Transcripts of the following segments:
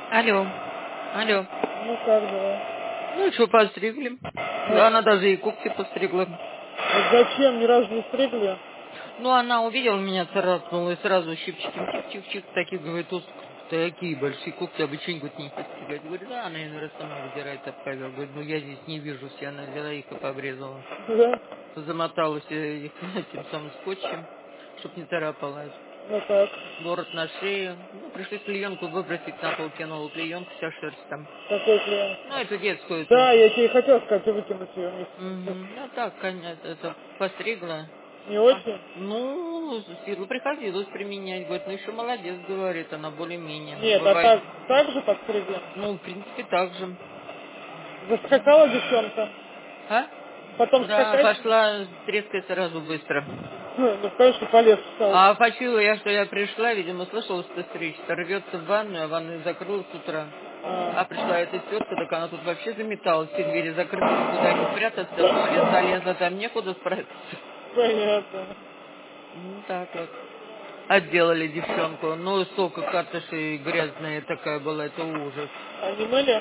Алло, алло. Ну как дела? Ну что, постригли? Да, она даже и когти постригла. Вот зачем? Ни разу не стригли? Ну, она увидела меня, царапнула, и сразу щипчиком чик-чик-чик, такие, говорит, такие большие когти, обычно, говорит, не постригать. Говорит, да, она, наверное, сама выдирает об ковер. Говорит, ну, я здесь не вижу, все, она взяла их и побрезала. Да? Замоталась их этим самым скотчем, чтоб не царапалась. Ну так. Ворот на шею. Ну, пришлось клеенку выбросить, на пол кинула клеенку, вся шерсть там. Какой клиент? Ну, эту детскую эту. Да, я тебе и хотел сказать, выкинуть ее вместе с ним. Ну так, конечно, это постригла. Не очень? Ну, силу приходилось применять. Говорит, ну еще молодец, говорит, она более-менее. Нет, а Бывает. так же подстригли? Ну, в принципе, так же. Заскакала девчонка? А? Потом Да, скакать? пошла трескать сразу быстро. Ну, конечно, полез стал. А почуяла я, что я пришла, видимо, слышала, что стричься, рвется в ванную, а ванную закрыла с утра. А пришла эта тетка, так она тут вообще заметалась, все двери закрыты, никуда не спрятаться, в туалет залезла, там некуда спрятаться. Понятно. Ну, так вот. Отделали девчонку. Ну, столько катышей грязная такая была, это ужас. А не мыли?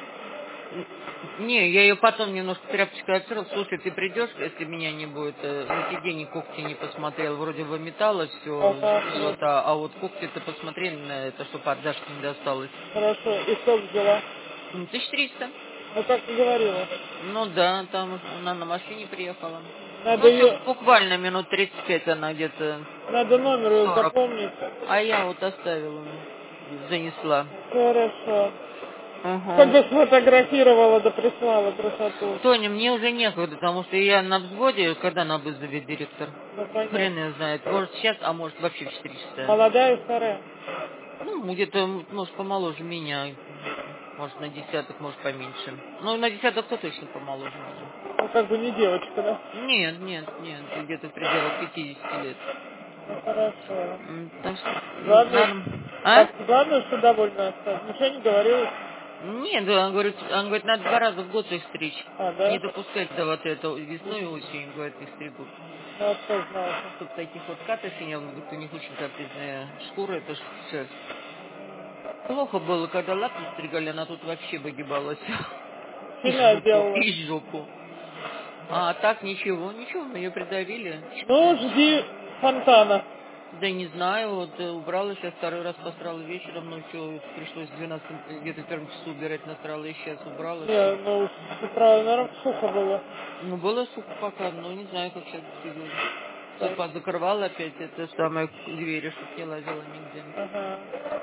Не, я ее потом немножко тряпочкой оттерла. Слушай, ты придешь, если меня не будет? На сиденье когти не посмотрел. Вроде выметала все Ага, хорошо. золото, а вот когти-то посмотри на это, чтобы от Дашки не досталось. Хорошо. И сколько взяла? 1300. Ну, как ты говорила. Ну да, там она на машине приехала. Надо Ну, все, ее, буквально минут 35 она где-то надо номер ее 40. запомнить. А я вот оставила, занесла. Хорошо. Как Угу. бы сфотографировала да прислала красоту. Тоня, мне уже некогда, потому что я на взводе, когда на вызове директор. Ну, понятно. Хрен ее знает. Может сейчас, а может вообще в 4 часа. Молодая и старая? Ну, где-то, может, помоложе меня. Может, на десяток, может, поменьше. Ну, на десяток то точно помоложе меня. Ну, как бы не девочка, да? Нет, нет, нет, где-то в пределах 50 лет. Ну, хорошо. Так что, Главное, наверное... А? главное, что довольна осталась. Ничего не говорила? Нет, да, он говорит, надо 2 раза в год их стричь. А, Не да? допускать до вот этого весной и осенью, говорит, их стригут. Ну, а кто знал? Чтоб таких вот катышей не было, говорит, у них очень капризная шкура, это ж шерсть. Плохо было, когда лапу стригали, она тут вообще выгибалась. И Сильно жопу, делала. и жопу. А так ничего, ничего, мы ее придавили. Ну, жди фонтана. Да не знаю, вот убрала сейчас, 2-й раз посрала вечером, ночью пришлось в 12, где-то в 1 часу убирать, насрала, и сейчас убрала Не, все. ну, с утра, наверное, сухо было. Ну, было сухо пока, но не знаю, как сейчас будет. Так, Тут закрывала опять это самое двери, чтоб не лазила нигде. ага.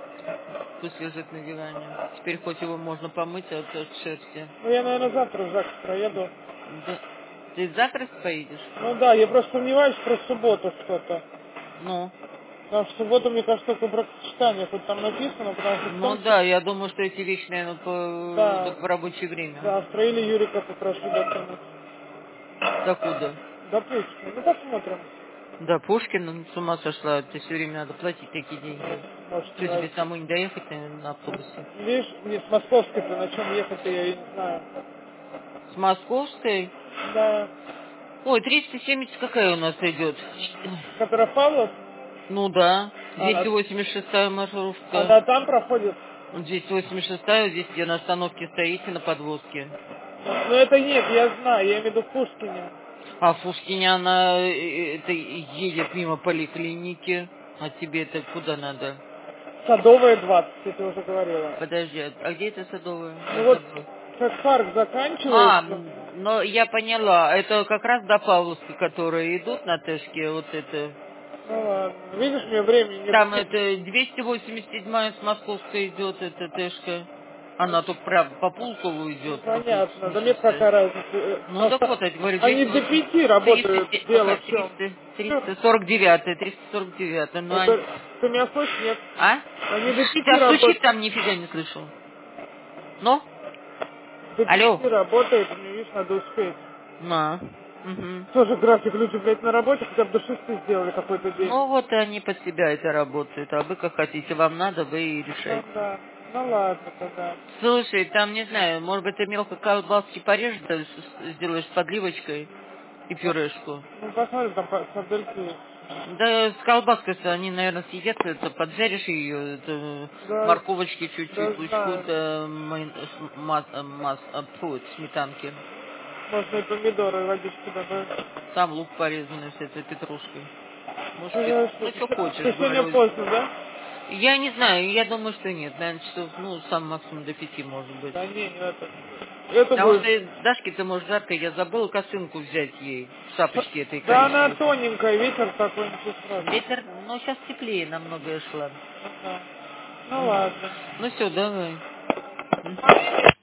Пусть лежит на диване. Теперь хоть его можно помыть от шерсти. Ну, я, наверное, завтра в ЗАГС проеду. Да. Ты завтра поедешь? Ну, да, я просто сомневаюсь про субботу что-то. Ну. Потому что в субботу, мне кажется, только бракосочетание, хоть там написано, потому что в Ну том числе... да, я думаю, что эти вещи, наверное, Да, только в рабочее время. завтра или Юрика попрошу дотянуть. Докуда? До Пушкина. Ну, посмотрим. Да, Пушкина, ну, с ума сошла. Ты все время надо платить такие деньги. Может, Что, тебе нравится. самой не доехать на автобусе? Видишь, не с московской-то, на чем ехать-то, я и не знаю. С Московской? Да. Ой, 370 какая у нас идет? Петропавлов, Ну да, она, 286-я маршрутка. она там проходит. 286-я, здесь где на остановке стоите, на подвозке. Ну, это нет, я знаю, я имею в виду в Пушкине. А в Пушкине она это едет мимо поликлиники. А тебе это куда надо? Садовая 20, я тебе уже говорила. Подожди, а где это Садовая? Ну Я вот, забыла. как парк А, заканчивается, ну я поняла. Это как раз до Павловской, которые идут на Тэшке, вот это. ну ладно. Видишь, мне времени нет. Там это 287-я с Московской идет, эта Тэшка. Она только право по Пулкову Ну, идет, по понятно, да мне 86-я. какая разница. Ну так Просто вот, я говорю, они до 208, 5 работают, 300, дело какая, в чем. 300, 349, 349, ну они... Ты меня слышишь? Нет. А? Они до 5 Тебя стучит работают. там, нифига не слышу. Ну? До Алло? 5 работает, мне, видишь, надо успеть. На. Угу. Тоже график, люди, блядь, на работе хотя бы до 6 сделали какой-то день. Ну вот они под себя это работают, а вы как хотите, вам надо, вы и Ну решайте. да. Ну ладно тогда. Слушай, там, не знаю, может быть, ты мелко колбаски порежешь, да, сделаешь с подливочкой и пюрешку. Ну посмотрим, там сардельки есть. Да, с колбаской-то они, наверное, съедят, это поджаришь ее, это Да, морковочки да, чуть-чуть, лучку, знаю. сметанки. Можно и помидоры водички добавить. Там лук порезанный с этой петрушкой. Может, Ну, ну, что хочешь, сегодня говорю. поздно, да? Я не знаю, я думаю, что нет. Наверное, часов, ну, сам максимум до 5, может быть. Да не, это. Это Потому будет. что Дашке-то, может, жарко, я забыла косынку взять ей, шапочки этой Да она коричневой. тоненькая, ветер такой, ничего страшного. Ветер, ну, сейчас теплее намного шла. Ну, да. Ну ладно. Ну, все, давай. Мгм.